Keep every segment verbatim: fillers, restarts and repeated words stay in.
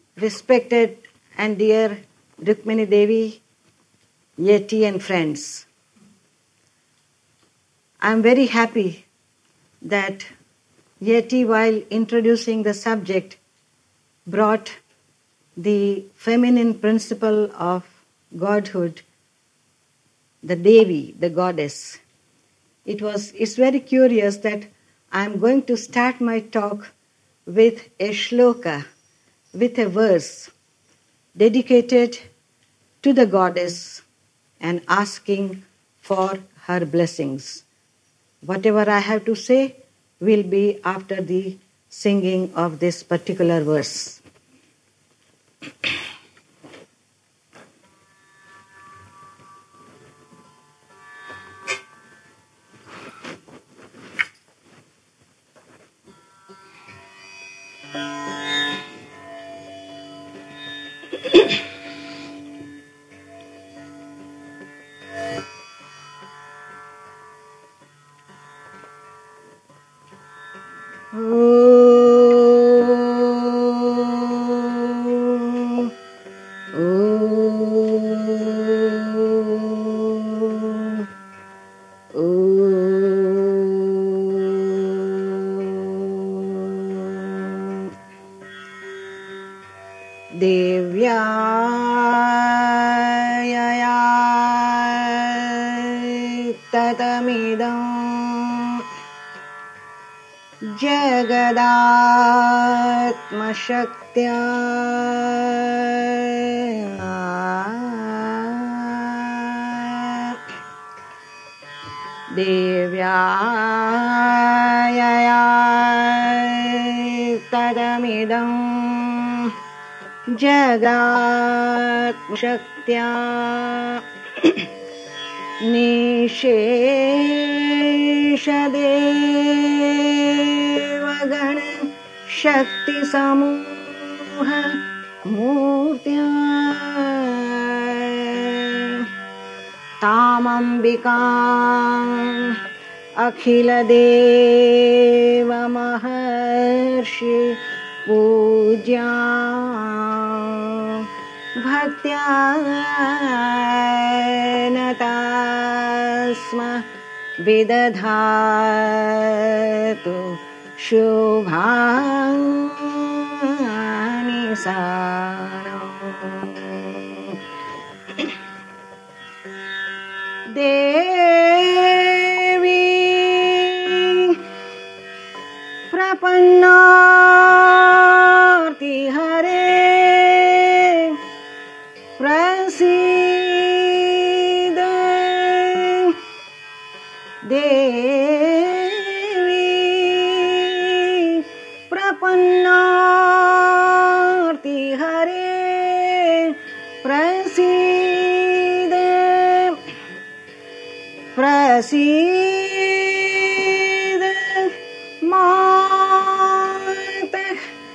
respected and dear Rukmini Devi, Yeti and friends. I am very happy that Yeti, while introducing the subject, brought the feminine principle of godhood, the Devi, the goddess. It was, it's very curious that I am going to start my talk with a shloka, with a verse dedicated to the goddess and asking for her blessings. Whatever I have to say will be after the singing of this particular verse. ततमिदं जगदात्मशक्त्या देव्या ततमिदं जगदात्मशक्त्या निशेषदेवगण शक्तिसमूह मूर्त्या तामम्बिकाम् अखिलदेवमहर्षि पूज्या भक्त्या नतास्म विदधातु शुभानि सारम्। देवी प्रपन्नार्ति हरे प्रसीद देवी प्रपन्नार्ति हरे प्रसीद प्रसीद मातः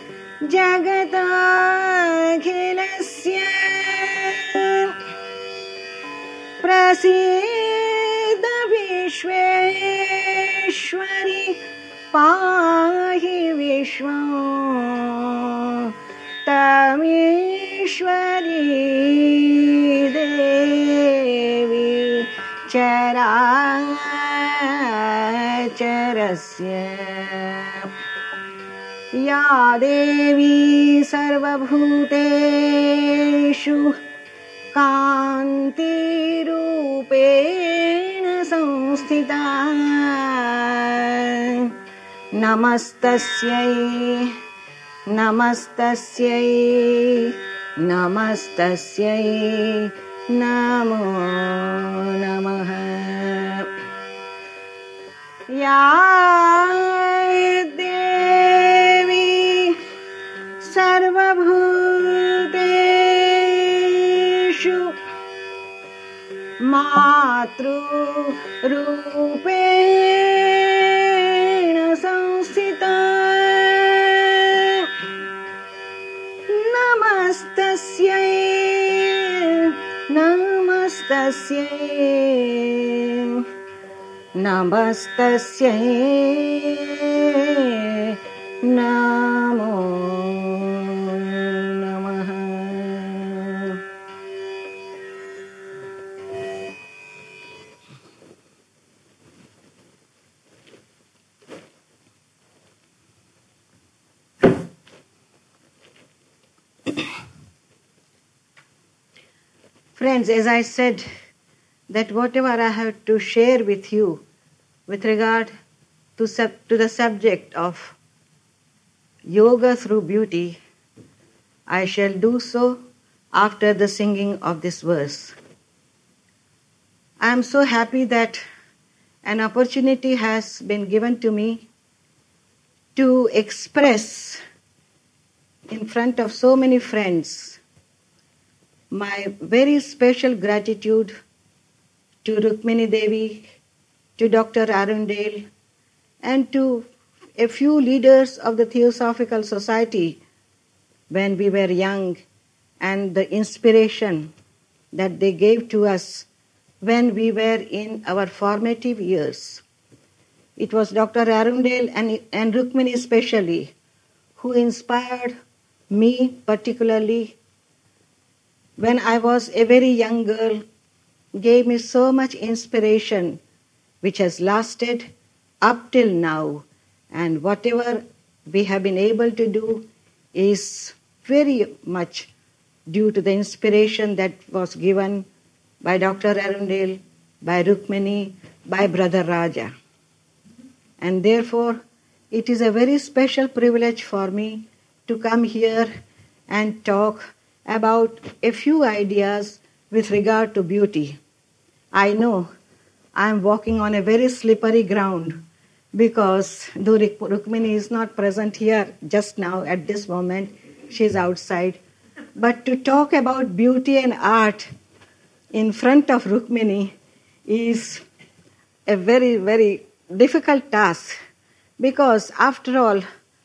जगदाखिलस्य प्रसीद विश्वेश्वरि पाहि विश्वं तमीश्वरी देवी चराचरस्य या देवी सर्वभूतेषु कान्तिरूपेण संस्थिता नमस्तस्यै नमस्तस्यै नमस्तस्यै नमो नमः। या देवी सर्वभूतेषु मातृरूपेण संस्थिता नमस्तस्यै नमस्तस्यै नमस्तस्यै नमो नमः। Friends, as I said, that whatever I have to share with you with regard to, sub, to the subject of yoga through beauty, I shall do so after the singing of this verse. I am so happy that an opportunity has been given to me to express in front of so many friends my very special gratitude to Rukmini Devi, to Doctor Arundale, and to a few leaders of the Theosophical Society when we were young, and the inspiration that they gave to us when we were in our formative years. It was Doctor Arundale and, and Rukmini especially who inspired me particularly when I was a very young girl, gave me so much inspiration which has lasted up till now. And whatever we have been able to do is very much due to the inspiration that was given by Doctor Arundale, by Rukmini, by Brother Raja. And therefore, it is a very special privilege for me to come here and talk about a few ideas with regard to beauty. I know I am walking on a very slippery ground because though Rukmini is not present here just now at this moment, she is outside. But to talk about beauty and art in front of Rukmini is a very, very difficult task because after all,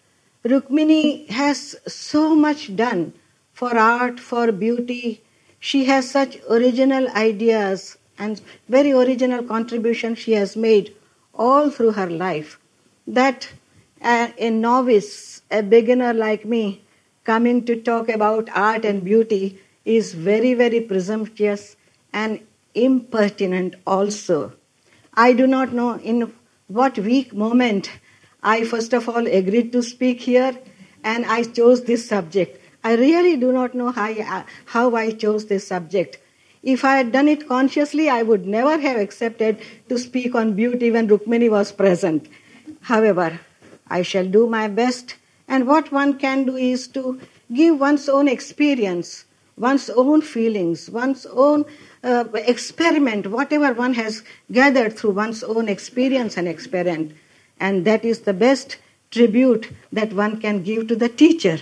Rukmini has so much done for art, for beauty. She has such original ideas and very original contributions she has made all through her life that a, a novice, a beginner like me, coming to talk about art and beauty is very, very presumptuous and impertinent also. I do not know in what weak moment I first of all agreed to speak here and I chose this subject. I really do not know how I, how I chose this subject. If I had done it consciously, I would never have accepted to speak on beauty when Rukmini was present. However, I shall do my best, and what one can do is to give one's own experience, one's own feelings, one's own uh, experiment, whatever one has gathered through one's own experience and experiment. And that is the best tribute that one can give to the teacher.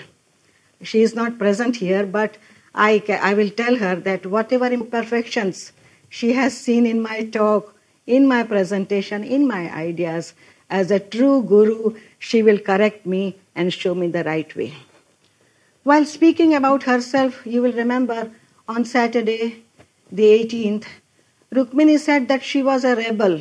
She is not present here, but I, I will tell her that whatever imperfections she has seen in my talk, in my presentation, in my ideas, as a true guru, she will correct me and show me the right way. While speaking about herself, you will remember on Saturday, the eighteenth, Rukmini said that she was a rebel.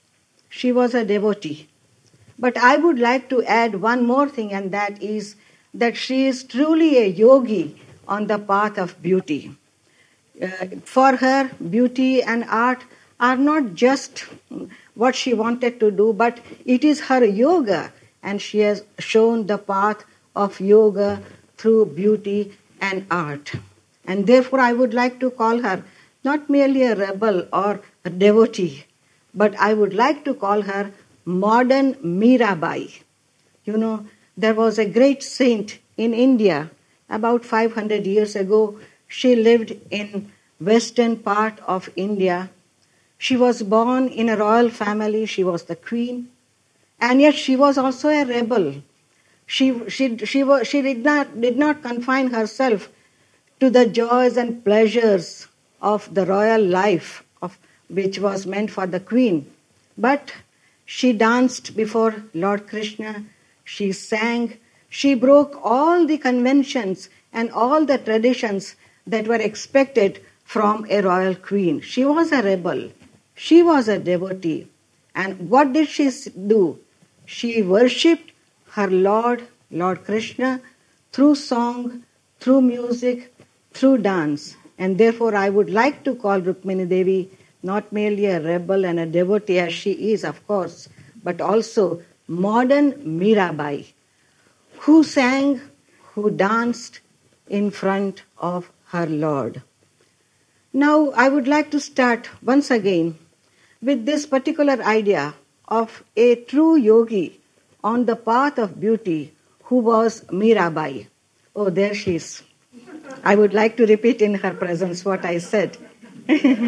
She was a devotee. But I would like to add one more thing, and that is that she is truly a yogi on the path of beauty. Uh, for her, beauty and art are not just what she wanted to do, but it is her yoga, and she has shown the path of yoga through beauty and art. And therefore, I would like to call her not merely a rebel or a devotee, but I would like to call her modern Mirabai. You know, there was a great saint in India about five hundred years ago. She lived in western part of India. She was born in a royal family. She was the queen. And yet she was also a rebel. She, she, she, was, she did not, did not confine herself to the joys and pleasures of the royal life, of, which was meant for the queen. But she danced before Lord Krishna. She sang. She broke all the conventions and all the traditions that were expected from a royal queen. She was a rebel. She was a devotee. And what did she do? She worshipped her Lord, Lord Krishna, through song, through music, through dance. And therefore I would like to call Rukmini Devi not merely a rebel and a devotee as she is, of course, but also modern Mirabai, who sang, who danced, in front of her Lord. Now, I would like to start once again with this particular idea of a true yogi on the path of beauty who was Mirabai. Oh, there she is. I would like to repeat in her presence what I said. There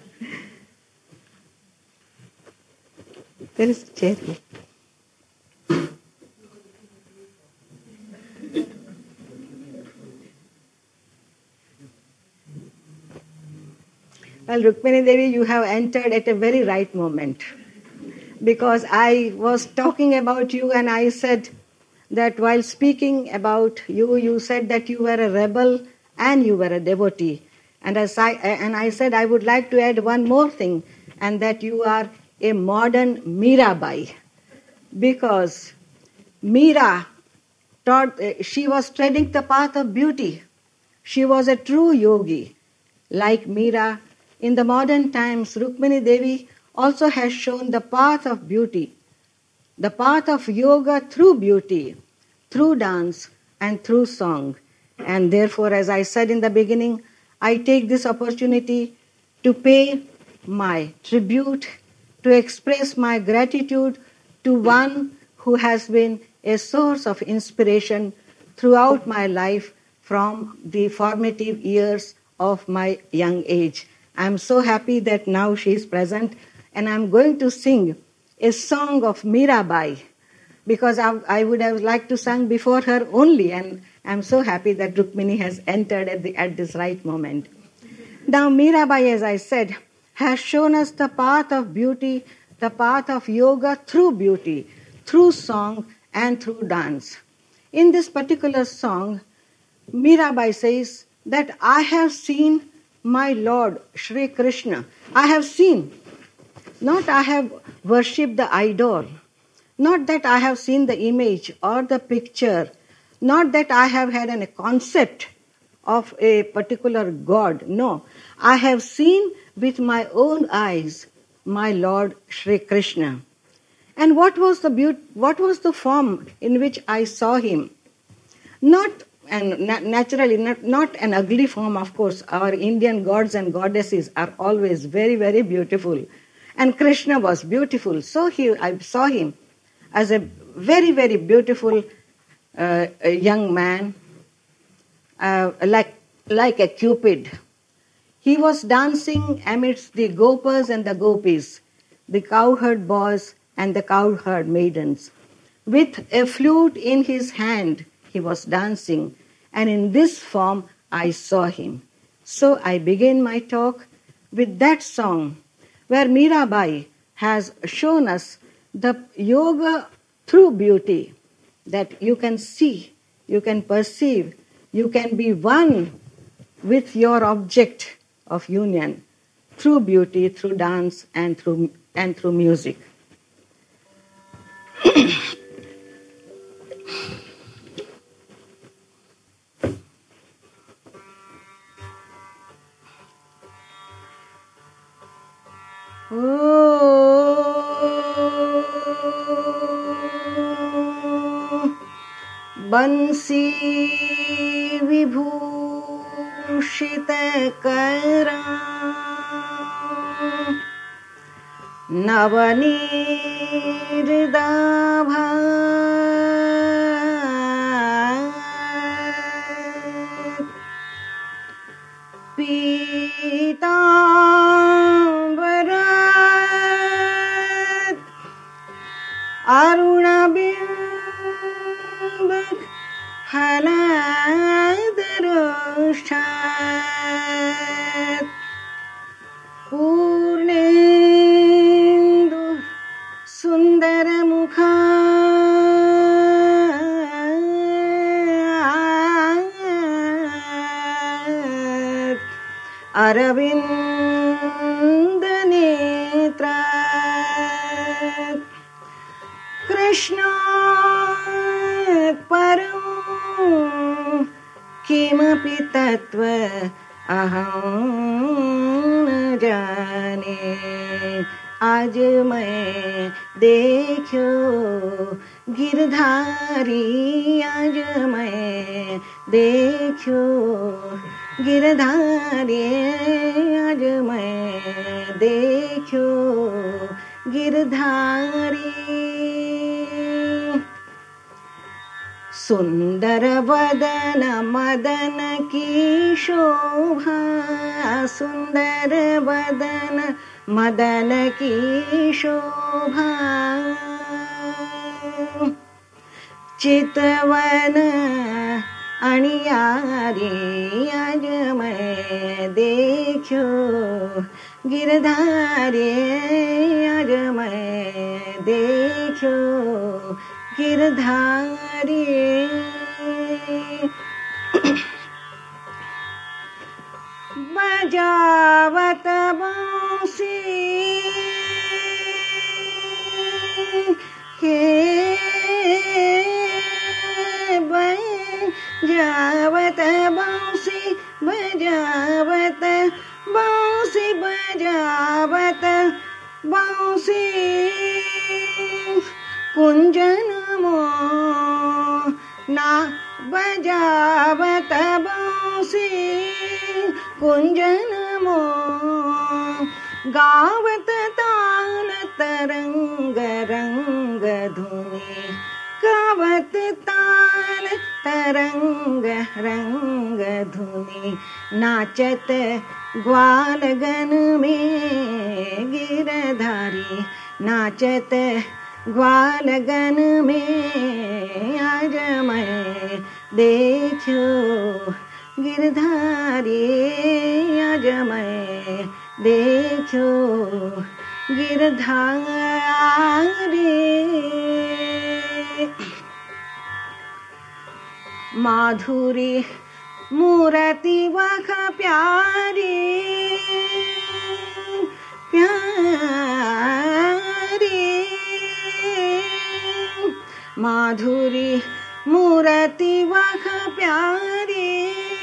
is a chair here. Well, Rukmini Devi, you have entered at a very right moment. Because I was talking about you and I said that while speaking about you, you said that you were a rebel and you were a devotee. And, as I, and I said I would like to add one more thing, and that you are a modern Mirabai. Because Mira taught, she was treading the path of beauty. She was a true yogi. Like Mira, in the modern times, Rukmini Devi also has shown the path of beauty, the path of yoga through beauty, through dance and through song. And therefore, as I said in the beginning, I take this opportunity to pay my tribute, to express my gratitude to one who has been a source of inspiration throughout my life from the formative years of my young age. I'm so happy that now she is present, and I'm going to sing a song of Mirabai, because I, I would have liked to sing before her only, and I'm so happy that Rukmini has entered at, the, at this right moment. Now, Mirabai, as I said, has shown us the path of beauty, the path of yoga through beauty, through song and through dance. In this particular song, Mirabai says that I have seen my Lord, Shri Krishna. I have seen, not I have worshipped the idol, not that I have seen the image or the picture, not that I have had a concept of a particular God. No, I have seen with my own eyes my Lord Shri Krishna. And what was the beauty, what was the form in which I saw him? Not, and naturally, not, not an ugly form, of course. Our Indian gods and goddesses are always very, very beautiful. And Krishna was beautiful. So he, I saw him as a very, very beautiful uh, a young man, uh, like, like a Cupid. He was dancing amidst the gopas and the gopis, the cowherd boys and the cowherd maidens. With a flute in his hand, he was dancing, and in this form I saw him. So I begin my talk with that song, where Mirabai has shown us the yoga through beauty, that you can see, you can perceive, you can be one with your object of union through beauty, through dance, and through and through music. बंसी विभूषित करा नवनीरदाभा पीतांबरा अरुणबिंब फलादरोष्ठात् पूर्णेन्दु सुन्दरमुखा अरविन्दनेत्रा कृष्णात् परं किमपि तत्त्व अहं न जाने आज मैं देखो गिरधारी, आज मैं देखो गिरधारी, आज मैं देखो गिरधारी। सुंदर वदन मदन की शोभा, सुंदर वदन मदन की शोभा, चितवन अणियारी, आज मैं देखो गिरधारी, आज मैं देखो गिरधारी। बजावत बांसी हे बजावत बांसी, बजावत बांसी, बजावत बांसी, कुंजन मोह ना बजावत बांसी, कुंजन मोह गावत ताल तरंग रंग धुनी, गावत ताल तरंग रंग धुनी, नाचत ग्वालगन में गिरधारी, नाचत ग्वालगन में, आज मैं देखो गिरधारी, आज मैं देखो गिरधारी। माधुरी मूर्ति वख प्यारी, प्यारी, माधुरी मूर्ति वख प्यारी,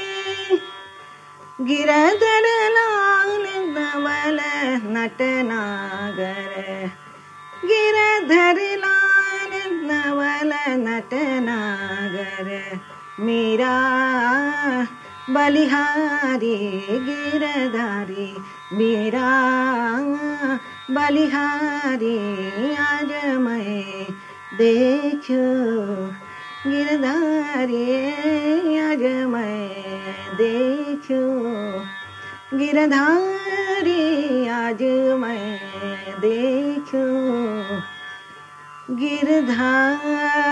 गिरधर लाल नवल नटनागर, गिरधर लाल नवल नटनागर, मीरा बलिहारी गिरधारी, मीरा बलिहारी, आज मैं देखो गिरधारी, आज मैं देखो गिरधारी, आज मैं देखो Girdhari.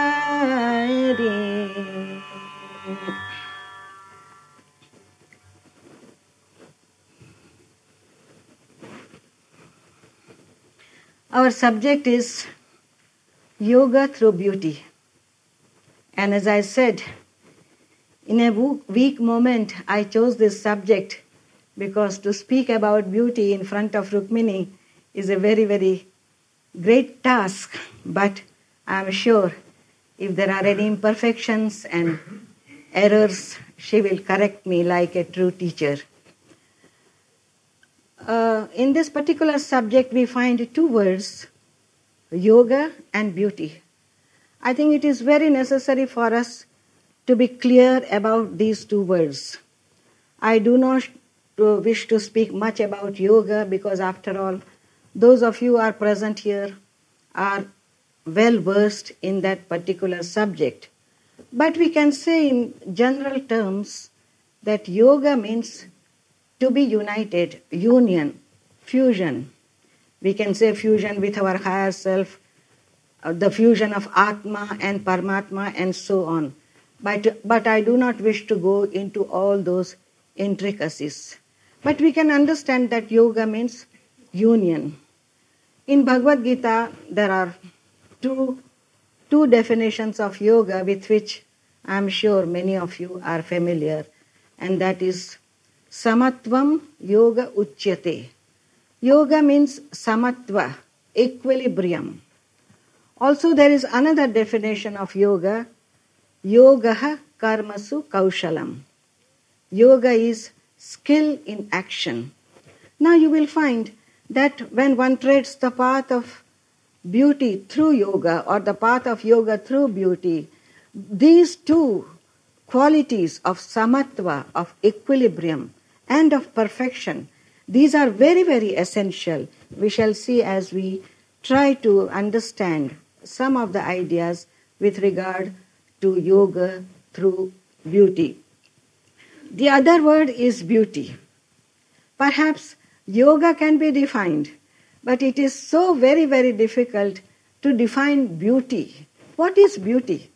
Our subject is yoga through beauty. And as I said, in a weak moment, I chose this subject because to speak about beauty in front of Rukmini is a very, very great task. But I am sure if there are any imperfections and errors, she will correct me like a true teacher. Uh, in this particular subject, we find two words, yoga and beauty. I think it is very necessary for us to be clear about these two words. I do not wish to speak much about yoga because, after all, those of you who are present here are well versed in that particular subject. But we can say in general terms that yoga means to be united, union, fusion. We can say fusion with our higher self, uh, the fusion of Atma and Paramatma and so on. But, but I do not wish to go into all those intricacies. But we can understand that yoga means union. In Bhagavad Gita, there are two, two definitions of yoga with which I am sure many of you are familiar, and that is Samatvam Yoga Uchyate. Yoga means samatva, equilibrium. Also there is another definition of yoga, yogaha karmasu kaushalam. Yoga is skill in action. Now you will find that when one treads the path of beauty through yoga or the path of yoga through beauty, these two qualities of samatva, of equilibrium, and of perfection, these are very, very essential. We shall see as we try to understand some of the ideas with regard to yoga through beauty. The other word is beauty. Perhaps yoga can be defined, but it is so very, very difficult to define beauty. What is beauty?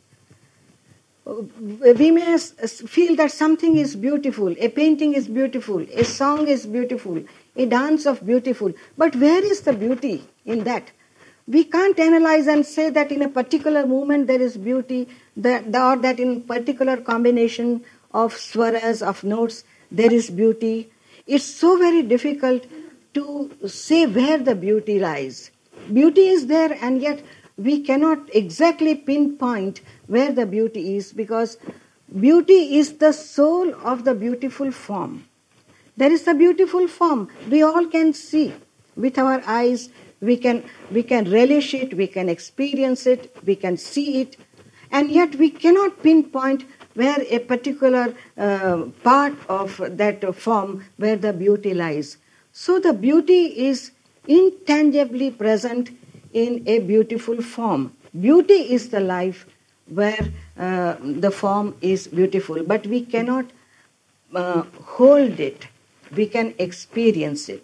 We may feel that something is beautiful, a painting is beautiful, a song is beautiful, a dance is beautiful, but where is the beauty in that? We can't analyze and say that in a particular moment there is beauty, that, or that in a particular combination of swaras, of notes, there is beauty. It's so very difficult to say where the beauty lies. Beauty is there, and yet we cannot exactly pinpoint where the beauty is, because beauty is the soul of the beautiful form. There is a beautiful form. We all can see with our eyes. We can, we can relish it, we can experience it, we can see it, and yet we cannot pinpoint where a particular uh, part of that form, where the beauty lies. So the beauty is intangibly present in a beautiful form. Beauty is the life where uh, the form is beautiful, but we cannot uh, hold it. We can experience it.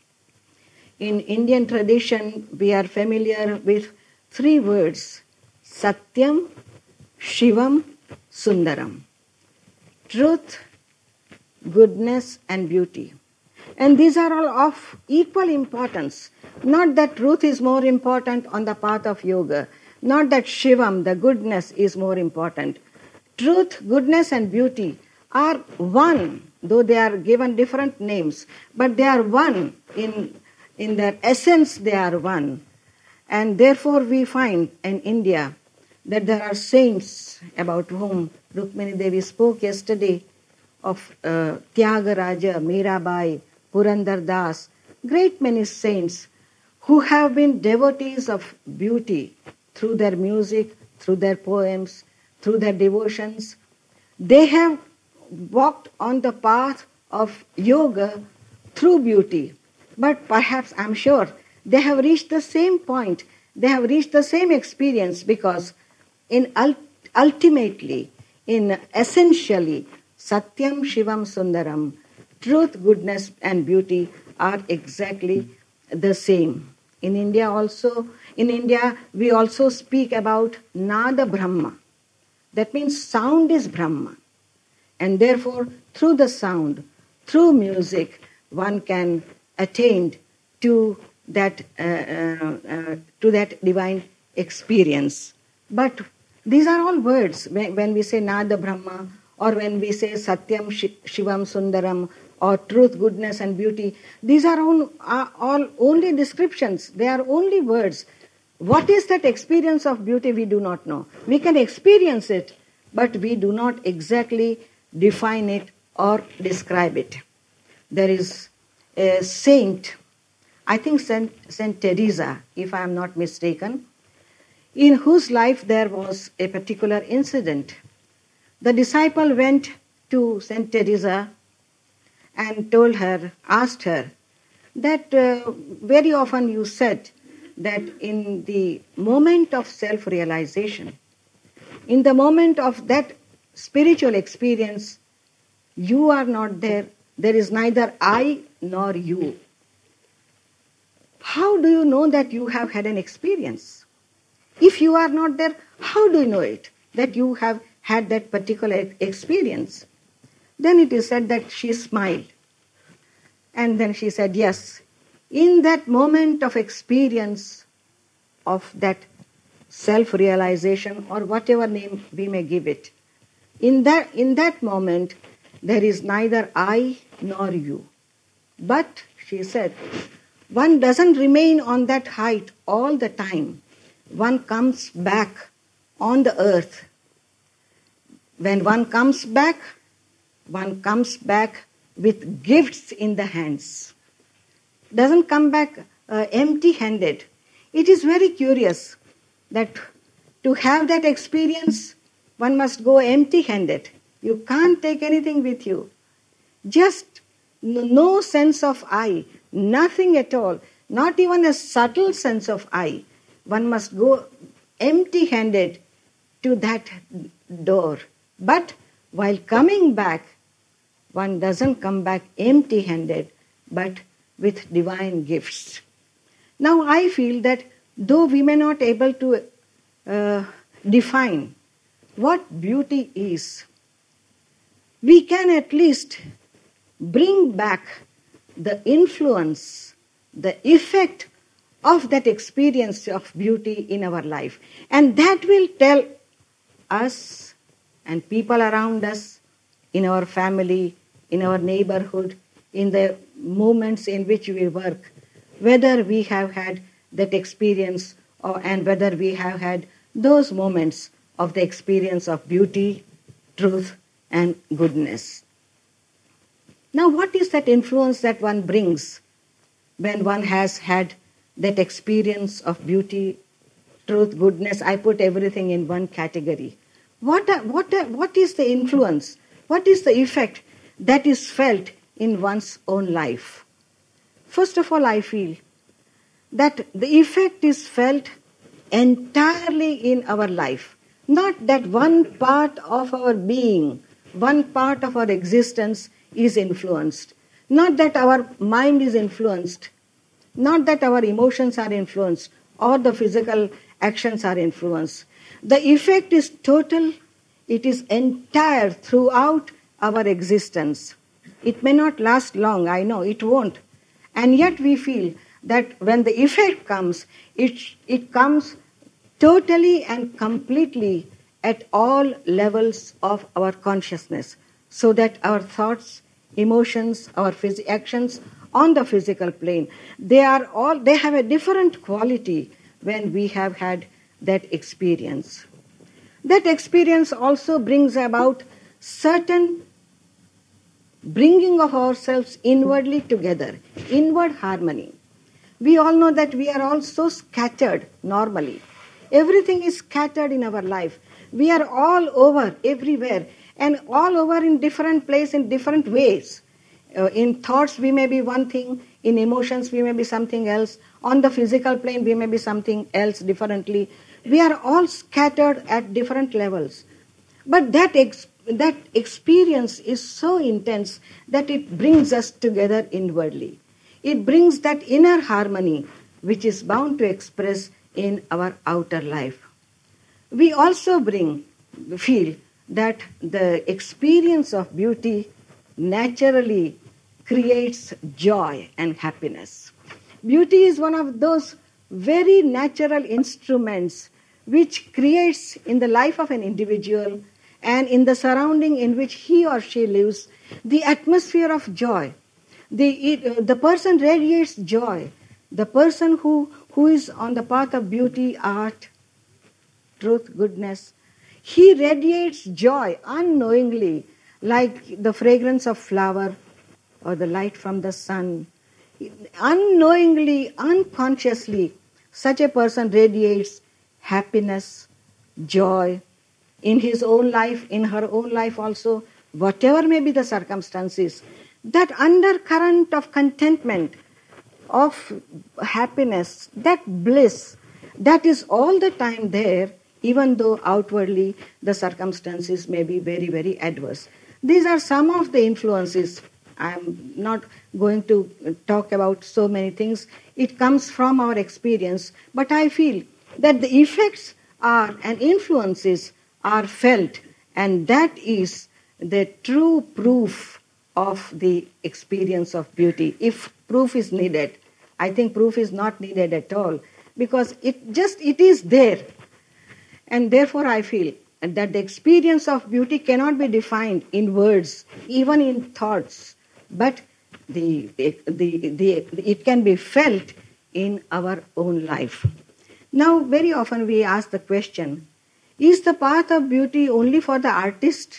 In Indian tradition, we are familiar with three words: Satyam, Shivam, Sundaram. Truth, goodness, and beauty. And these are all of equal importance. Not that truth is more important on the path of yoga. Not that Shivam, the goodness, is more important. Truth, goodness, and beauty are one, though they are given different names, but they are one. In, in their essence, they are one. And therefore we find in India that there are saints about whom Rukmini Devi spoke yesterday, of uh, Tyagaraja, Mirabai, Purandar Das, great many saints who have been devotees of beauty through their music, through their poems, through their devotions. They have walked on the path of yoga through beauty. But perhaps, I'm sure, they have reached the same point, they have reached the same experience, because in ult- ultimately, in essentially, Satyam, Shivam, Sundaram, truth, goodness, and beauty are exactly the same. In India also, in India, we also speak about Nada Brahma. That means sound is Brahma. And therefore, through the sound, through music, one can attain to that uh, uh, uh, to that divine experience. But these are all words. When, when we say Nada Brahma, or when we say Satyam, Shivam, Sundaram, or truth, goodness, and beauty, these are all, are all only descriptions. They are only words. What is that experience of beauty? We do not know. We can experience it, but we do not exactly define it or describe it. There is a saint, I think Saint, Saint Teresa, if I am not mistaken, in whose life there was a particular incident. The disciple went to Saint Teresa and told her, asked her, that uh, very often you said that in the moment of self-realization, in the moment of that spiritual experience, you are not there. There is neither I nor you. How do you know that you have had an experience? If you are not there, how do you know it, that you have had that particular experience? Then it is said that she smiled. And then she said, yes, in that moment of experience of that self-realization, or whatever name we may give it, in that, in that moment, there is neither I nor you. But, she said, one doesn't remain on that height all the time. One comes back on the earth. When one comes back, one comes back with gifts in the hands. doesn't come back uh, empty-handed. It is very curious that to have that experience, one must go empty-handed. You can't take anything with you. Just no sense of I, nothing at all, not even a subtle sense of I. One must go empty-handed to that door. But while coming back, one doesn't come back empty-handed, but with divine gifts. Now I feel that though we may not able to uh, define what beauty is, we can at least bring back the influence, the effect of that experience of beauty in our life. And that will tell us and people around us, in our family, in our neighborhood, in the moments in which we work, whether we have had that experience or, and whether we have had those moments of the experience of beauty, truth, and goodness. Now, what is that influence that one brings when one has had that experience of beauty, truth, goodness? I put everything in one category. What, what, what is the influence? What is the effect that is felt in one's own life? First of all, I feel that the effect is felt entirely in our life. Not that one part of our being, one part of our existence is influenced. Not that our mind is influenced. Not that our emotions are influenced or the physical actions are influenced. The effect is total. It is entire throughout our existence. It may not last long, I know, it won't. And yet we feel that when the effect comes, it, it comes totally and completely at all levels of our consciousness, so that our thoughts, emotions, our phys- actions on the physical plane, they are all, they have a different quality when we have had that experience. That experience also brings about certain bringing of ourselves inwardly together, inward harmony. We all know that we are all so scattered normally. Everything is scattered in our life. We are all over, everywhere, and all over in different places, in different ways. Uh, in thoughts, we may be one thing. In emotions, we may be something else. On the physical plane, we may be something else differently. We are all scattered at different levels. But that ex- that experience is so intense that it brings us together inwardly. It brings that inner harmony which is bound to express in our outer life. We also bring, feel that the experience of beauty naturally creates joy and happiness. Beauty is one of those very natural instruments which creates in the life of an individual and in the surrounding in which he or she lives the atmosphere of joy. The, it, the person radiates joy. The person who, who is on the path of beauty, art, truth, goodness, he radiates joy unknowingly, like the fragrance of flower or the light from the sun. Unknowingly, unconsciously, such a person radiates happiness, joy, in his own life, in her own life also, whatever may be the circumstances. That undercurrent of contentment, of happiness, that bliss, that is all the time there, even though outwardly the circumstances may be very, very adverse. These are some of the influences. I'm not going to talk about so many things. It comes from our experience. But I feel that the effects are and influences are felt, and that is the true proof of the experience of beauty. If proof is needed, I think proof is not needed at all, because it just, it is there. And therefore I feel that the experience of beauty cannot be defined in words, even in thoughts, but the, the, the, the, it can be felt in our own life. Now, very often we ask the question, is the path of beauty only for the artist?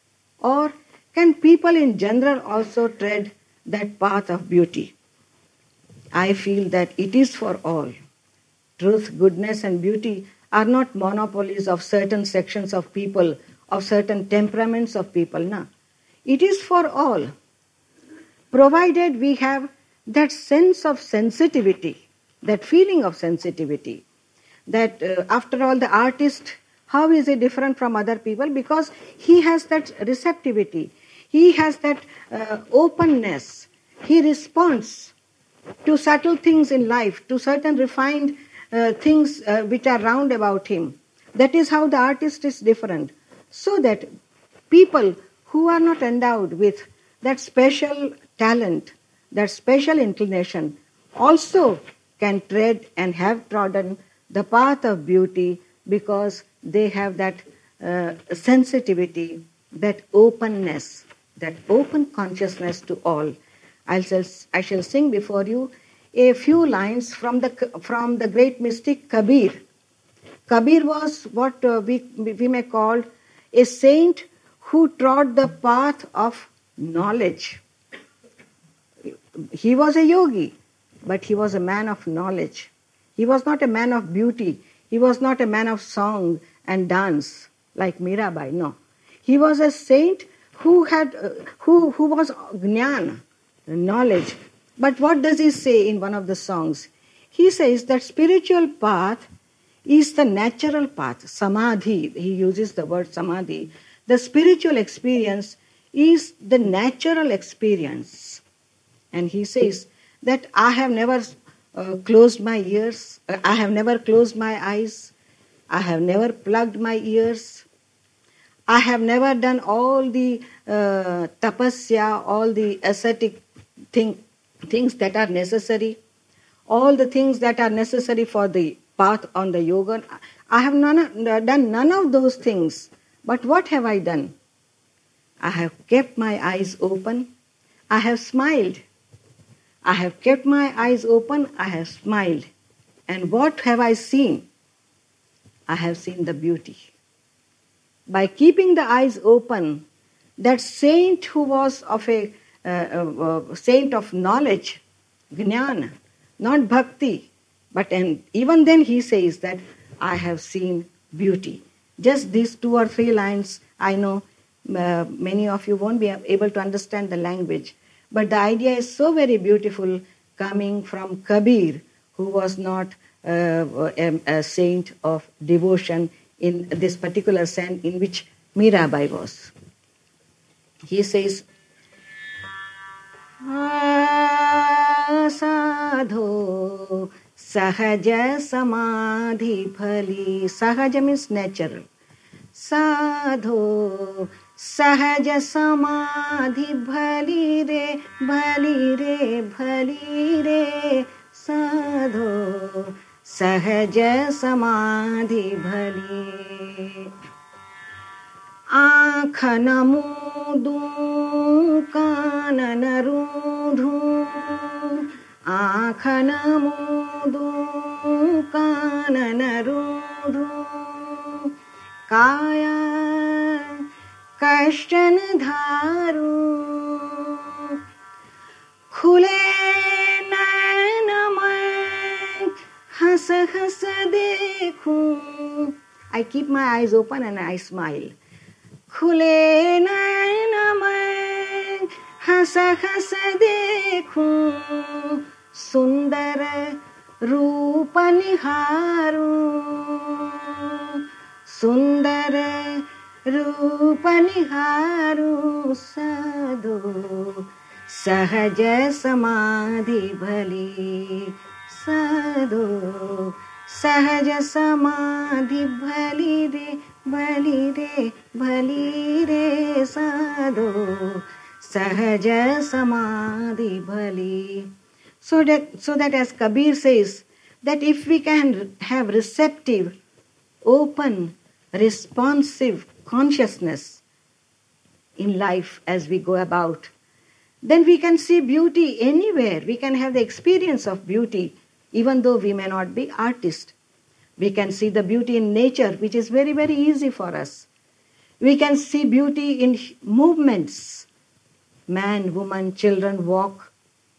Or can people in general also tread that path of beauty? I feel that it is for all. Truth, goodness, and beauty are not monopolies of certain sections of people, of certain temperaments of people. No. It is for all, provided we have that sense of sensitivity, that feeling of sensitivity, that uh, after all, the artist, how is he different from other people? Because he has that receptivity, he has that uh, openness, he responds to subtle things in life, to certain refined uh, things uh, which are round about him. That is how the artist is different. So that people who are not endowed with that special talent, that special inclination, also can tread and have trodden the path of beauty because they have that uh, sensitivity, that openness, that open consciousness to all. I'll, I shall sing before you a few lines from the, from the great mystic Kabir. Kabir was what uh, we, we may call a saint who trod the path of knowledge. He was a yogi, but he was a man of knowledge. He was not a man of beauty. He was not a man of song and dance like Mirabai. No, he was a saint who had uh, who who was jnana, knowledge. But what does he say in one of the songs? He says that spiritual path is the natural path. Samadhi, he uses the word samadhi. The spiritual experience is the natural experience. And he says that I have never uh, closed my ears, I have never closed my eyes, I have never plugged my ears, I have never done all the uh, tapasya, all the ascetic thing, things that are necessary, all the things that are necessary for the path on the yoga. I have none, done none of those things. But what have I done? I have kept my eyes open. I have smiled. I have kept my eyes open. I have smiled. And what have I seen? I have seen the beauty. By keeping the eyes open, that saint who was of a uh, uh, uh, saint of knowledge, jnana, not bhakti, but and even then he says that I have seen beauty. Just these two or three lines, I know uh, many of you won't be able to understand the language, but the idea is so very beautiful coming from Kabir, who was not uh, a, a saint of devotion in this particular sense in which Mirabai was. He says, sadho sahaja samadhi phali. Sahaja means natural. Sadho sahaja samadhi bhali re, bhali re, bhali re. Sadho sahaja samadhi bhali. आँख न मूंदूं कान न रूंधूं, आँख न मूंदूं कान न रूंधूं, काया कष्ट न धारूं, खुले नैन मैं हंस हंस देखूं. I keep my eyes open and I smile. खुले नैन मैं हंस हंस देखूं, सुंदर रूप निहारूं, सुंदर रूप निहारूं. साधु सहज समाधि भली, साधु सहज समाधि भली रे, भली रे, भली रे. साधो सहज samadhi bhali. So that, so that as Kabir says, that if we can have receptive, open, responsive consciousness in life as we go about, then we can see beauty anywhere. We can have the experience of beauty even though we may not be artists. We can see the beauty in nature, which is very, very easy for us. We can see beauty in movements. Man, woman, children walk.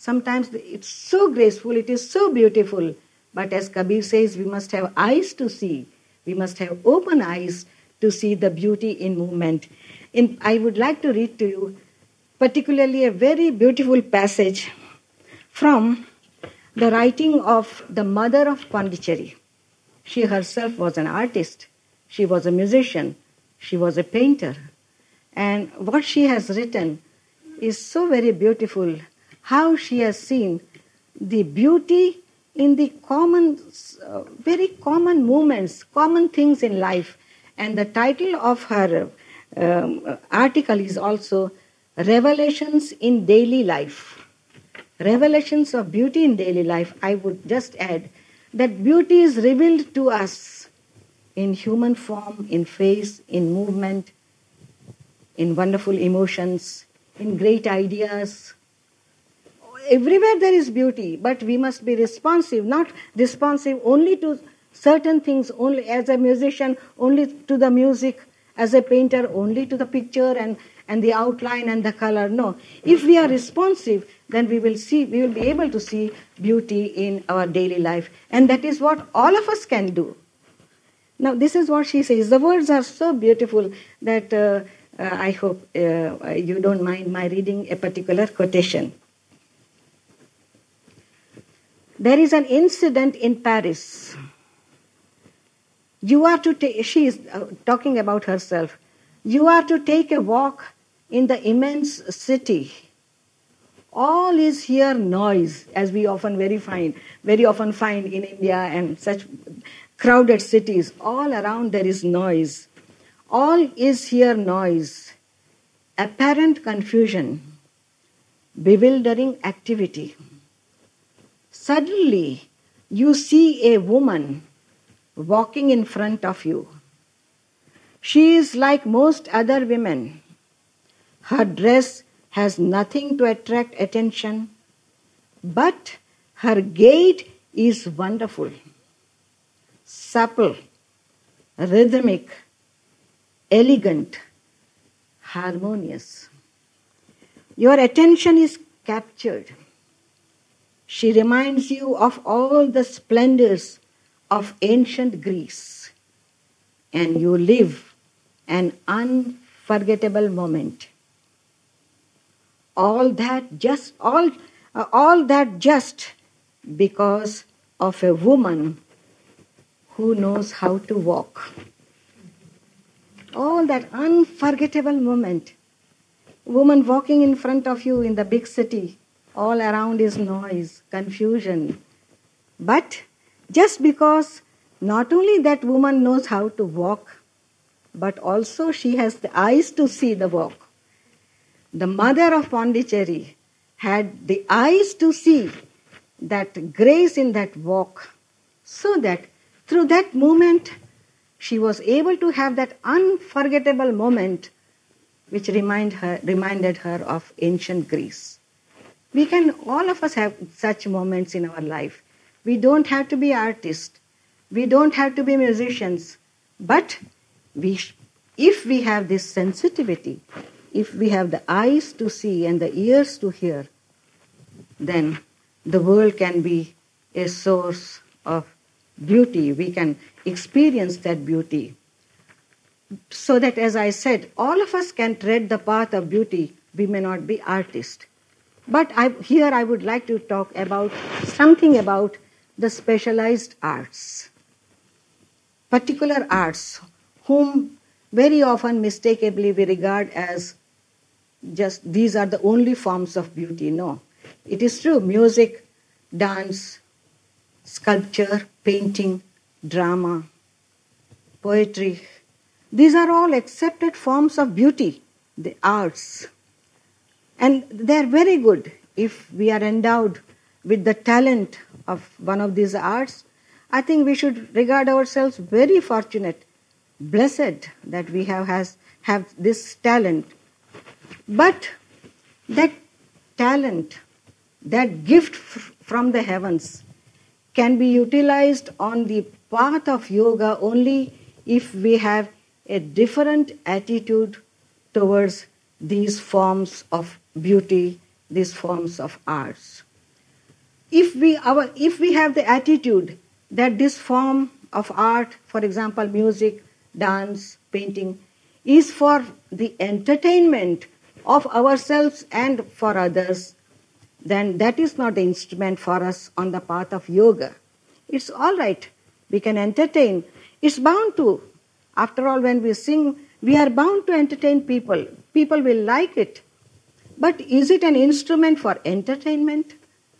Sometimes it's so graceful, it is so beautiful. But as Kabir says, we must have eyes to see. We must have open eyes to see the beauty in movement. In, I would like to read to you particularly a very beautiful passage from the writing of the mother of Pondicherry. She herself was an artist. She was a musician. She was a painter. And what she has written is so very beautiful. How she has seen the beauty in the common, uh, very common moments, common things in life. And the title of her um, article is also Revelations in Daily Life. Revelations of beauty in daily life. I would just add that beauty is revealed to us in human form, in face, in movement, in wonderful emotions, in great ideas. Everywhere there is beauty, but we must be responsive, not responsive only to certain things, only as a musician, only to the music, as a painter, only to the picture and, and the outline and the color. No. If we are responsive, then we will see, we will be able to see beauty in our daily life. And that is what all of us can do. Now, this is what she says. The words are so beautiful that uh, uh, I hope uh, you don't mind my reading a particular quotation. There is an incident in Paris. You are to take, she is uh, talking about herself. You are to take a walk in the immense city. All is here noise, as we often very find, very often find in India and such crowded cities. All around there is noise. All is here noise, apparent confusion, bewildering activity. Suddenly, you see a woman walking in front of you. She is like most other women. Her dress has nothing to attract attention, but her gait is wonderful, supple, rhythmic, elegant, harmonious. Your attention is captured. She reminds you of all the splendors of ancient Greece, and you live an unforgettable moment. All that just all uh, all that just because of a woman who knows how to walk. All that unforgettable moment. Woman walking in front of you in the big city. All around is noise, confusion. But just because not only that woman knows how to walk, but also she has the eyes to see the walk. The mother of Pondicherry had the eyes to see that grace in that walk, so that through that moment she was able to have that unforgettable moment which remind her, reminded her of ancient Greece. We can, all of us have such moments in our life. We don't have to be artists. We don't have to be musicians. But we, if we have this sensitivity, if we have the eyes to see and the ears to hear, then the world can be a source of beauty. We can experience that beauty. So that, as I said, all of us can tread the path of beauty. We may not be artists. But I, here I would like to talk about something about the specialized arts. Particular arts, whom very often mistakenly we regard as just these are the only forms of beauty. No. It is true, music, dance, sculpture, painting, drama, poetry, these are all accepted forms of beauty, the arts. And they are very good. If we are endowed with the talent of one of these arts, I think we should regard ourselves very fortunate, blessed that we have, has, have this talent. But that talent, that gift f- from the heavens, can be utilized on the path of yoga only if we have a different attitude towards these forms of beauty, these forms of arts. if we our if we have the attitude that this form of art, for example, music, dance, painting, is for the entertainment of ourselves and for others, then that is not the instrument for us on the path of yoga. It's all right. We can entertain. It's bound to. After all, when we sing, we are bound to entertain people. People will like it. But is it an instrument for entertainment?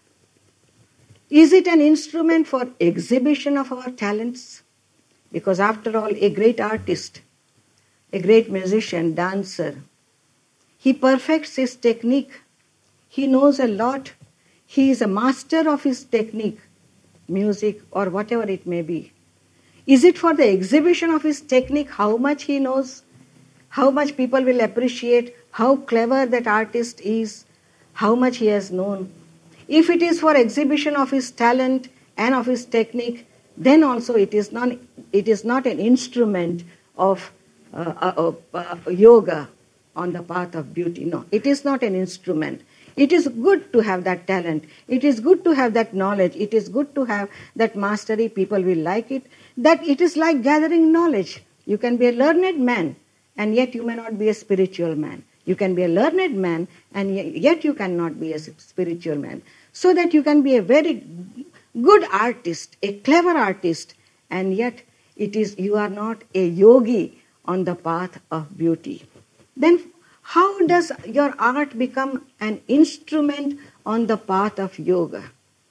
Is it an instrument for exhibition of our talents? Because after all, a great artist, a great musician, dancer, he perfects his technique. He knows a lot. He is a master of his technique, music or whatever it may be. Is it for the exhibition of his technique, how much he knows, how much people will appreciate, how clever that artist is, how much he has known? If it is for exhibition of his talent and of his technique, then also it is not, it is not an instrument of uh, uh, uh, yoga on the path of beauty. No, it is not an instrument. It is good to have that talent. It is good to have that knowledge. It is good to have that mastery. People will like it. That it is like gathering knowledge. You can be a learned man and yet you may not be a spiritual man. You can be a learned man and yet you cannot be a spiritual man. So that you can be a very good artist, a clever artist, and yet it is you are not a yogi on the path of beauty. Then how does your art become an instrument on the path of yoga?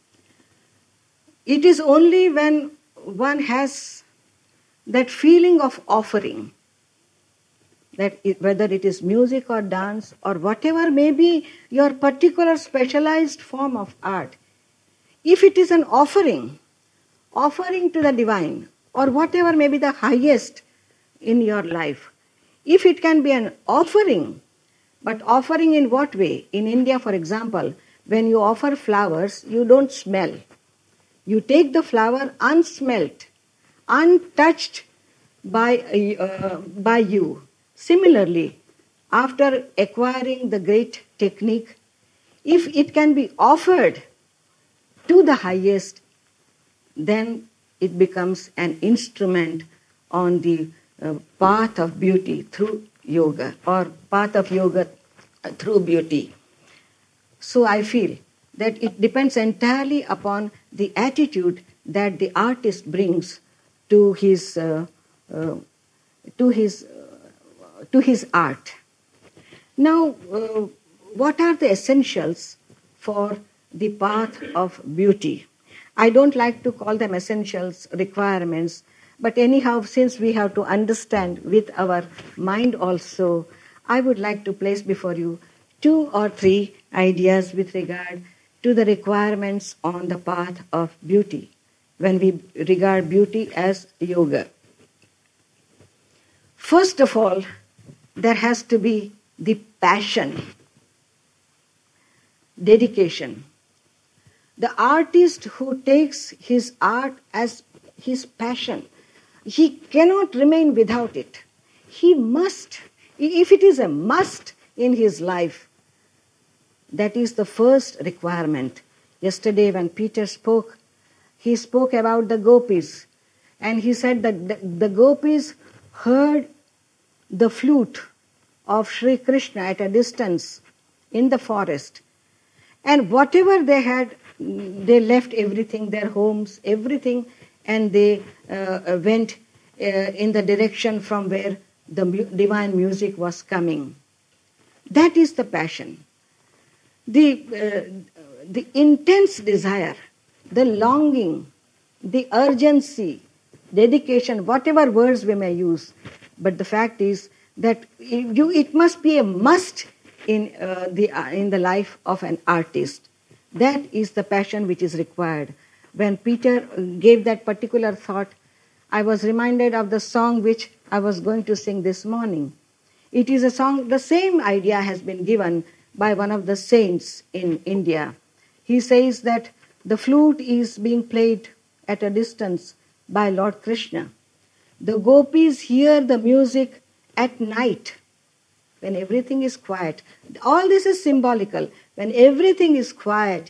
It is only when one has that feeling of offering, that it, whether it is music or dance or whatever may be your particular specialized form of art, if it is an offering, offering to the divine or whatever may be the highest in your life, if it can be an offering, but offering in what way? In India, for example, when you offer flowers, you don't smell. You take the flower unsmelt, untouched by, uh, by you. Similarly, after acquiring the great technique, if it can be offered to the highest, then it becomes an instrument on the uh, path of beauty through yoga, or path of yoga through beauty. So I feel that it depends entirely upon the attitude that the artist brings to his uh, uh, to his uh, to his art. Now, uh, what are the essentials for the path of beauty? I don't like to call them essentials, requirements, but anyhow, since we have to understand with our mind also, I would like to place before you two or three ideas with regard to the requirements on the path of beauty, when we regard beauty as yoga. First of all, there has to be the passion, dedication. The artist who takes his art as his passion, he cannot remain without it. He must, if it is a must in his life, that is the first requirement. Yesterday when Peter spoke, he spoke about the gopis, and he said that the, the gopis heard the flute of Sri Krishna at a distance in the forest, and whatever they had, they left everything, their homes, everything, and they uh, went uh, in the direction from where the mu- divine music was coming. That is the passion. The, uh, the intense desire, the longing, the urgency, dedication, whatever words we may use. But the fact is that you, it must be a must in, uh, the, uh, in the life of an artist. That is the passion which is required. When Peter gave that particular thought, I was reminded of the song which I was going to sing this morning. It is a song, the same idea has been given by one of the saints in India. He says that the flute is being played at a distance by Lord Krishna. The gopis hear the music at night when everything is quiet. All this is symbolical. When everything is quiet,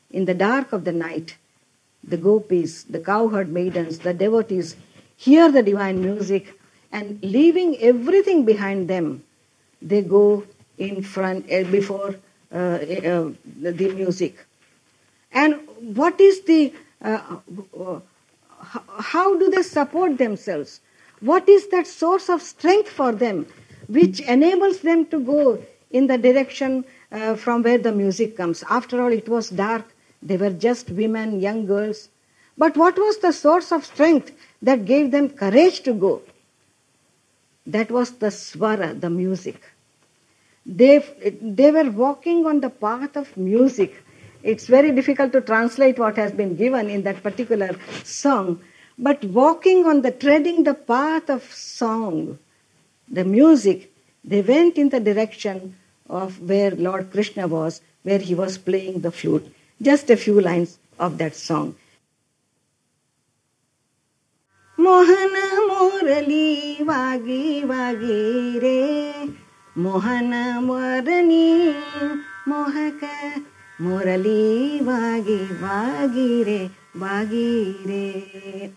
in the dark of the night, the gopis, the cowherd maidens, the devotees hear the divine music, and leaving everything behind them, they go in front, uh, before uh, uh, the, the music. And what is the, uh, uh, how do they support themselves? What is that source of strength for them which enables them to go in the direction uh, from where the music comes? After all, it was dark. They were just women, young girls. But what was the source of strength that gave them courage to go? That was the swara, the music. They, they were walking on the path of music. It's very difficult to translate what has been given in that particular song. But walking on the, treading the path of song, the music, they went in the direction of where Lord Krishna was, where he was playing the flute. Just a few lines of that song. Mohana Morali Vagi Vagi Re, Mohana Morani Mohaka Morali Vagi Vagi Re, Vagi Re.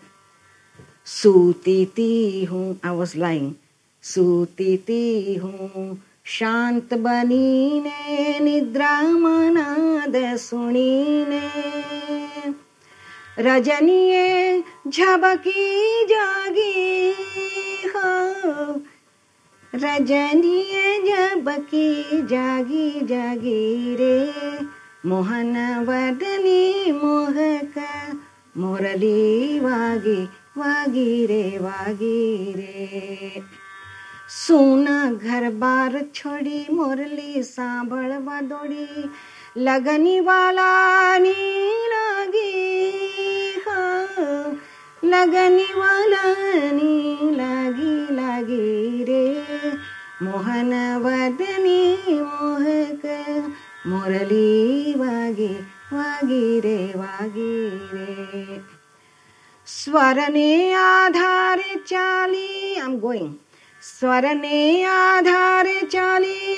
Sutiti hoon, I was lying. Sutiti hoon, Shant bani ne Nidra manad suni ne. Rajaniye jhabaki jagi ho, Rajaniye jhabaki jagi jagi re, Mohana vadani mohaka Morali vagi vagi re vagi re. सोना घर बार छोड़ी मुरली सांभळवा दौड़ी लगनी वाला नी लागी हाँ लगनी वाला नी लागी लागी रे मोहन वदनी मोहक मुरली वागी वागी रे वागी रे स्वरने आधारे चाली I'm going स्वरने आधारे चाली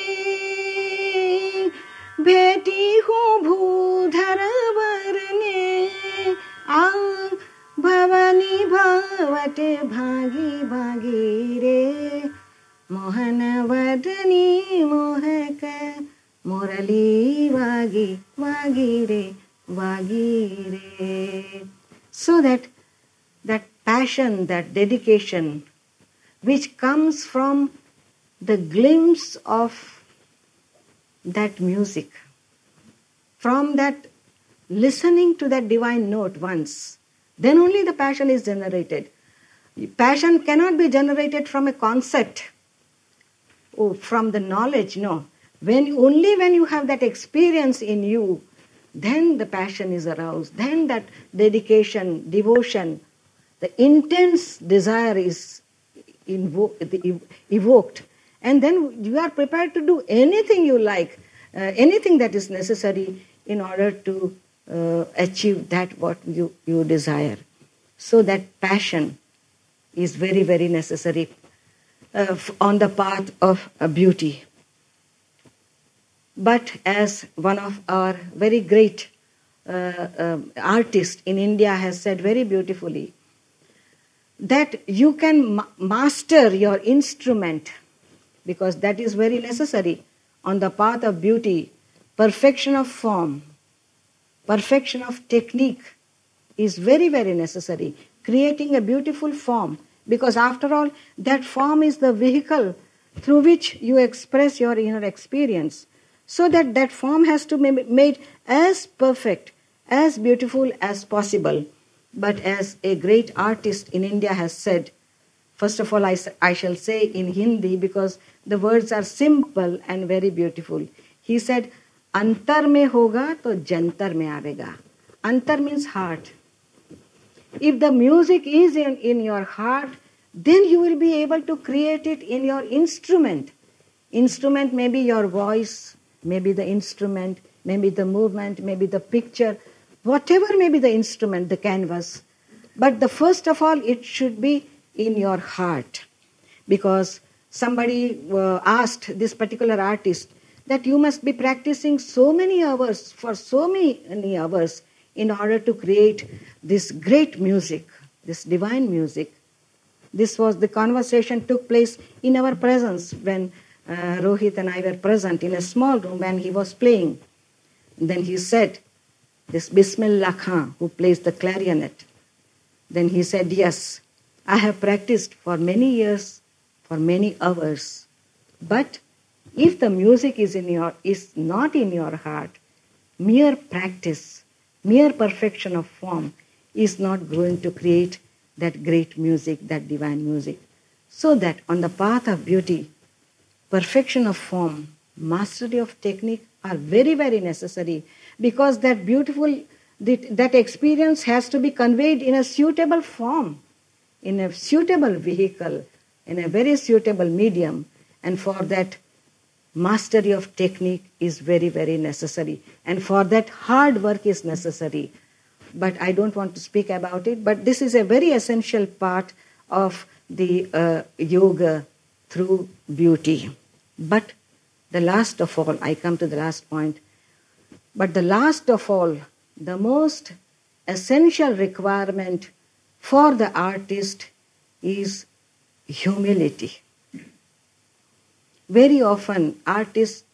भेटी हूँ भूधर वरने आ भवनी भवट भागी भागी रे मोहन वदनी मोहक मुरली वागी वागी रे वागी रे. So that that passion, that dedication which comes from the glimpse of that music, from that listening to that divine note once, then only the passion is generated. Passion cannot be generated from a concept, or from the knowledge, no. When only when you have that experience in you, then the passion is aroused, then that dedication, devotion, the intense desire is Invo- evoked, and then you are prepared to do anything you like, uh, anything that is necessary in order to uh, achieve that what you, you desire. So that passion is very, very necessary uh, on the path of uh, beauty. But as one of our very great uh, uh, artists in India has said very beautifully, that you can ma- master your instrument, because that is very necessary on the path of beauty. Perfection of form, perfection of technique is very, very necessary. Creating a beautiful form, because after all, that form is the vehicle through which you express your inner experience. So that that form has to be made as perfect, as beautiful as possible. But as a great artist in India has said, first of all, I, I shall say in Hindi because the words are simple and very beautiful. He said, Antar mein hoga to jantar mein aavega. Antar means heart. If the music is in, in your heart, then you will be able to create it in your instrument. Instrument may be your voice, maybe the instrument, maybe the movement, maybe the picture, whatever may be the instrument, the canvas. But the first of all, it should be in your heart. Because somebody uh, asked this particular artist that you must be practicing so many hours, for so many hours, in order to create this great music, this divine music. This was the conversation took place in our presence when uh, Rohit and I were present in a small room when he was playing. And then he said, this Bismillah Khan, who plays the clarinet, then he said, yes, I have practiced for many years, for many hours. But if the music is in your is not in your heart, mere practice, mere perfection of form is not going to create that great music, that divine music. So that on the path of beauty, perfection of form, mastery of technique are very, very necessary, because that beautiful, that, that experience has to be conveyed in a suitable form, in a suitable vehicle, in a very suitable medium. And for that, mastery of technique is very, very necessary. And for that, hard work is necessary. But I don't want to speak about it. But this is a very essential part of the uh, yoga through beauty. But the last of all, I come to the last point, but the last of all, the most essential requirement for the artist is humility. Very often, artists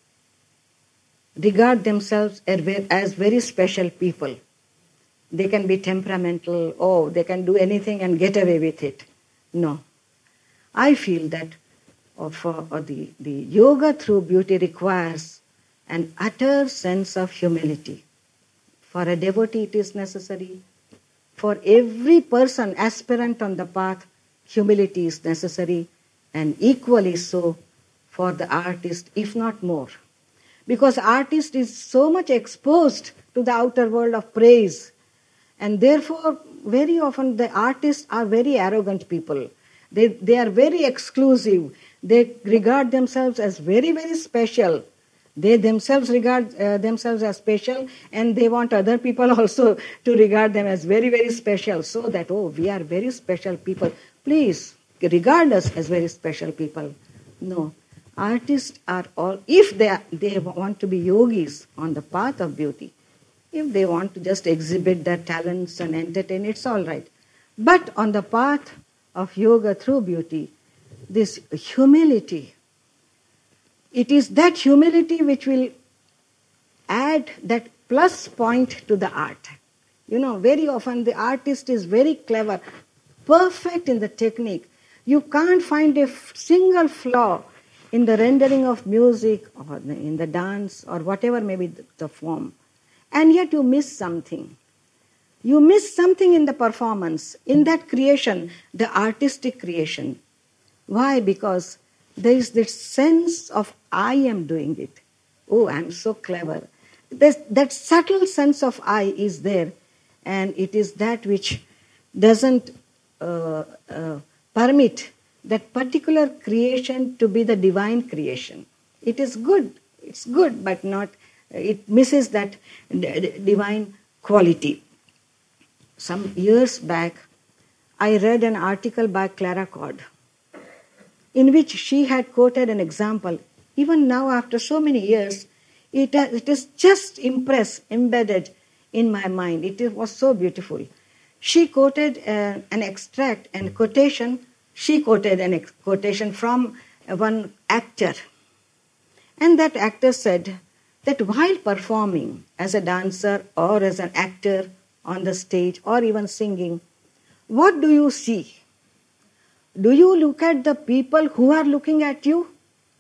regard themselves as very special people. They can be temperamental, oh, they can do anything and get away with it. No. I feel that for the, the yoga through beauty requires an utter sense of humility. For a devotee, it is necessary. For every person, aspirant on the path, humility is necessary, and equally so for the artist, if not more. Because artist is so much exposed to the outer world of praise, and therefore very often the artists are very arrogant people. They, they are very exclusive. They regard themselves as very, very special. They themselves regard uh, themselves as special, and they want other people also to regard them as very, very special, so that, oh, we are very special people. Please regard us as very special people. No. Artists are all, if they, are, they want to be yogis on the path of beauty, if they want to just exhibit their talents and entertain, it's all right. But on the path of yoga through beauty, this humility, it is that humility which will add that plus point to the art. You know, very often the artist is very clever, perfect in the technique. You can't find a single flaw in the rendering of music or in the dance or whatever may be the form. And yet you miss something. You miss something in the performance, in that creation, the artistic creation. Why? Because there is this sense of I am doing it. Oh, I'm so clever. There's, that subtle sense of I is there, and it is that which doesn't uh, uh, permit that particular creation to be the divine creation. It is good. It's good, but not. It misses that d- d- divine quality. Some years back, I read an article by Clara Cord, in which she had quoted an example. Even now, after so many years, it, uh, it is just impressed, embedded in my mind. It was so beautiful. She quoted uh, an extract and quotation. She quoted an ex- quotation from uh, one actor. And that actor said that while performing as a dancer or as an actor on the stage or even singing, what do you see? Do you look at the people who are looking at you,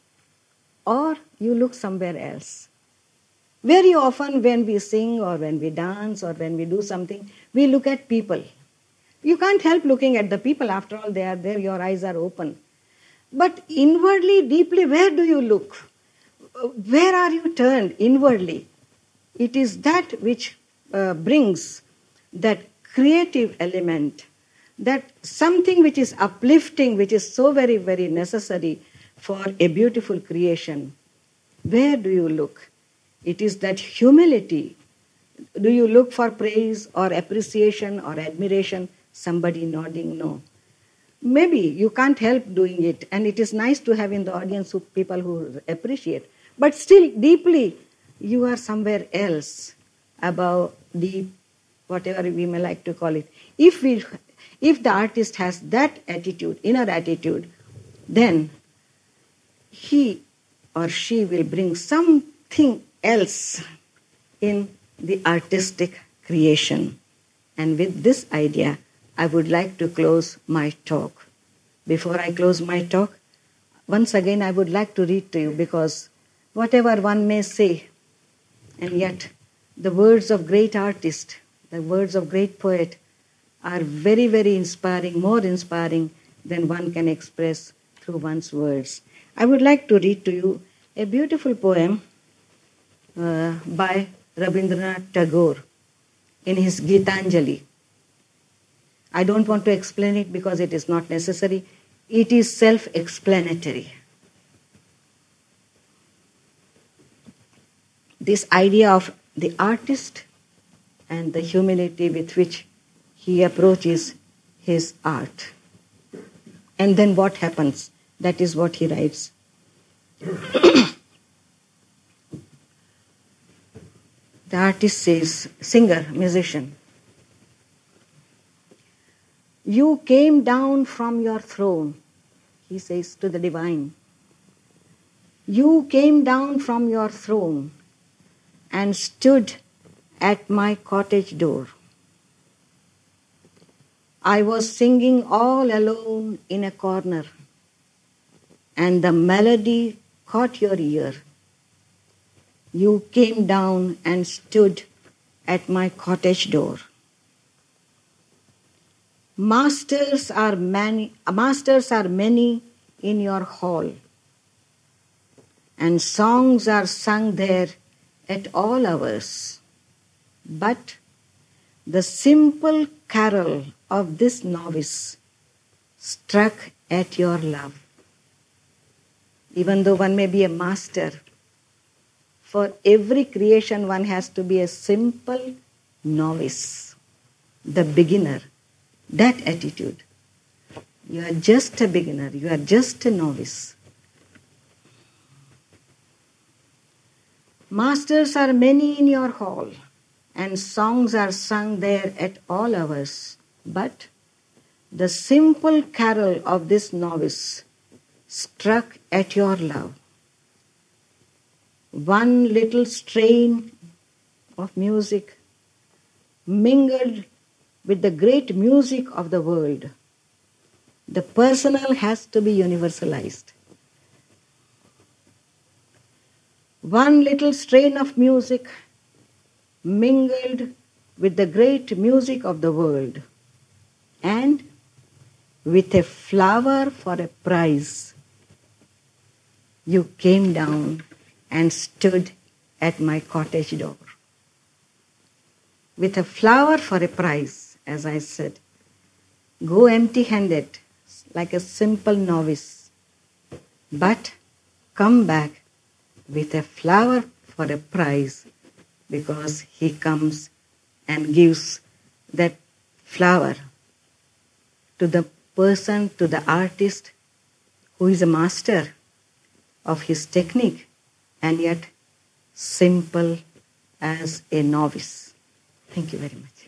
or you look somewhere else? Very often when we sing or when we dance or when we do something, we look at people. You can't help looking at the people. After all, they are there, your eyes are open. But inwardly, deeply, where do you look? Where are you turned inwardly? It is that which uh, brings that creative element, that something which is uplifting, which is so very, very necessary for a beautiful creation. Where do you look? It is that humility. Do you look for praise or appreciation or admiration? Somebody nodding, no. Maybe you can't help doing it, and it is nice to have in the audience who, people who appreciate. But still, deeply, you are somewhere else, above, deep, whatever we may like to call it. If we, if the artist has that attitude, inner attitude, then he or she will bring something else in the artistic creation. And with this idea, I would like to close my talk. Before I close my talk, once again I would like to read to you, because whatever one may say, and yet the words of great artist, the words of great poet are very, very inspiring, more inspiring than one can express through one's words. I would like to read to you a beautiful poem uh, by Rabindranath Tagore in his Gitanjali. I don't want to explain it because it is not necessary. It is self-explanatory. This idea of the artist and the humility with which he approaches his art. And then what happens? That is what he writes. The artist says, singer, musician, you came down from your throne, he says to the divine. You came down from your throne and stood at my cottage door. I was singing all alone in a corner, and the melody caught your ear. You came down and stood at my cottage door. Masters are many, masters are many in your hall, and songs are sung there at all hours. But the simple carol of this novice struck at your love. Even though one may be a master, for every creation one has to be a simple novice, the beginner. That attitude. You are just a beginner, you are just a novice. Masters are many in your hall, and songs are sung there at all hours. But the simple carol of this novice struck at your love. One little strain of music mingled with the great music of the world. The personal has to be universalized. One little strain of music mingled with the great music of the world, and with a flower for a prize, you came down and stood at my cottage door. With a flower for a prize, as I said, go empty-handed like a simple novice, but come back with a flower for a prize, because he comes and gives that flower to the person, to the artist who is a master of his technique and yet simple as a novice. Thank you very much.